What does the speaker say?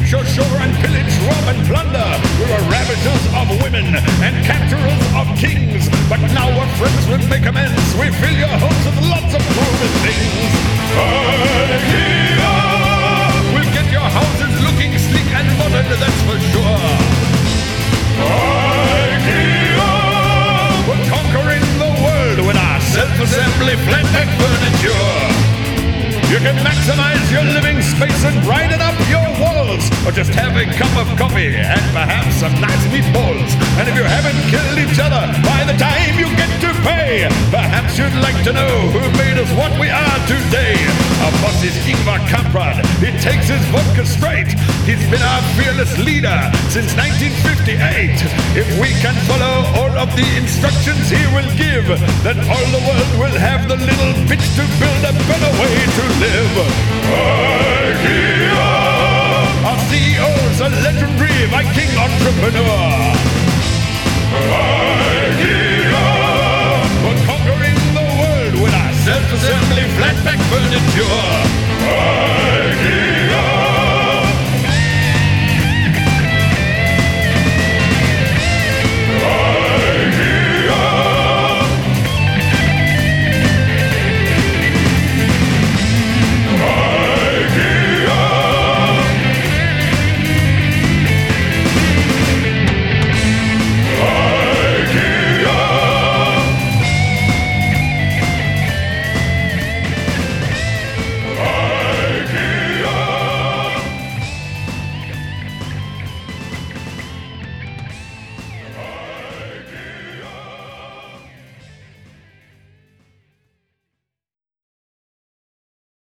capture, shore, and pillage, rob, and plunder. We were ravagers of women and capturers of kings. But now our friends will make amends. We fill your homes with lots of proven things. IKEA will get your houses looking sleek and modern, that's for sure. IKEA, we're conquering the world with our self-assembly flat-pack furniture. You can maximize your living space and brighten up your walls, or just have a cup of coffee and perhaps some nice meatballs. And if you haven't killed each other by the time you get to pay, perhaps you'd like to know who made us what we are today. Our boss is Ingvar Kamprad. He takes his vodka straight. He's been our fearless leader since 1958. If we can follow all of the instructions he will give, then all the world will have the little bits to build a better way to live. IKEA! Our CEO's a legendary Viking entrepreneur. IKEA! We're conquering the world with our self-assembly flat-pack furniture.